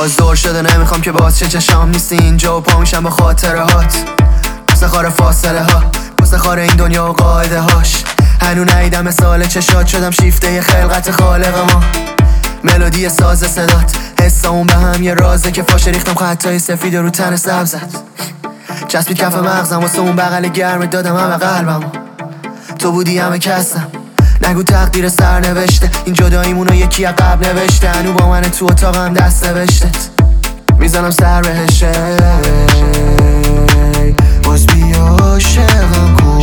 باز دور شده نمیخوام که باز چه چشام نیستی اینجا و پا میشم با خاطره هات پس خار فاصله ها پس خار این دنیا و قاعده هاش هنو ندیدم مثال چشات شدم شیفته خلقت خالق ما ملودی ساز صدات حسامون به هم یه رازه که فاشه ریختم خطای سفید رو تن سبزت چسبید کف مغزم واسه اون بغل گرم دادم همه قلبم تو بودی همه کسم نگو تقدیر سر نوشته این جداییمونو یکی از قبل نوشته هنو با من تو اتاقم دست نوشتت میزنم سر بهشه باز بیا عاشقم کن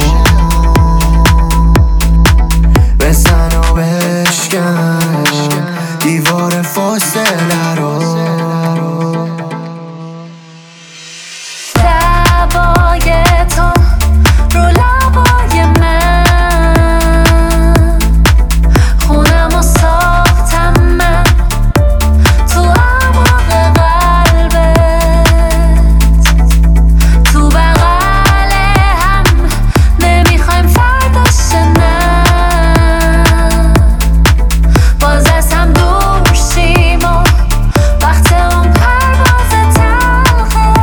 بزن و بشکن دیوار فاصله رو لبای تو رو لبای من خونم و ساختم من تو اعماق قلبت تو بغل هم نمیخوایم فرداش نه باز از هم دور شیم و وقت اون پرواز تلخه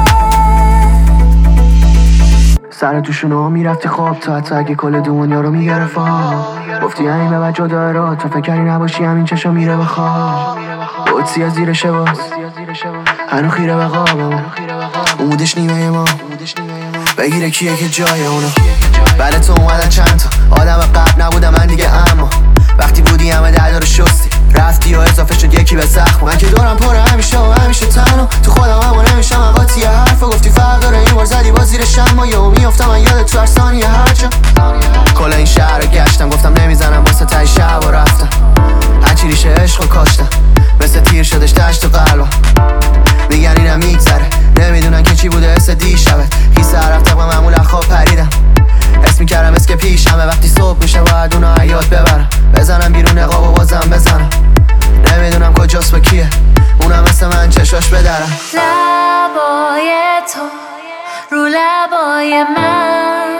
سر توشونو میرفتی خواب تا حتی اگه کل دنیا رو میگرفت گفتی همین به بجا داره تو فکری نباشی همین چشا میره بخواب قدسی از زیر شباز هنو خیره به قابم امودش نیمه ما بگیره کیه که جای اونو بله تو اومدن چند تا آدم قبل نبودم من دیگه اما وقتی بودی همه دردا رو شستی رفتی و اضافه شد یکی به زخم من که دورم پره همیشه و همیشه تنها تو خودم همو نمیشم اقاطی حرف و گفتی فرق داره این بار زدی باز زیر شما یهو میافتم من یادت تو هر ثانیه هرجا کل این شهر رو گشتم گفتم نمیزنم واسه تای شب و رفتم هرچی ریشه عشق رو کاشتم مثل تیر شدش تشت تو قلبم میگن اینم میگذره نمیدونن که چی بوده حس دیشبت خیسه هر رفت طبق معمول خواب پریدم اسم میکردم اسم پیشمه وقتی صبح میشه باید اونو حیات ببرم بزنم بیرون نقاب و بازم بزنم نمیدونم کجاست و کیه اونم مثل من چشاش بدرم لبای تو رو لبای من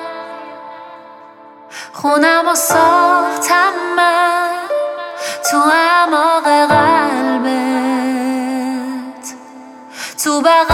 خونم و ساختم من تو اعماق قلبت تو بغل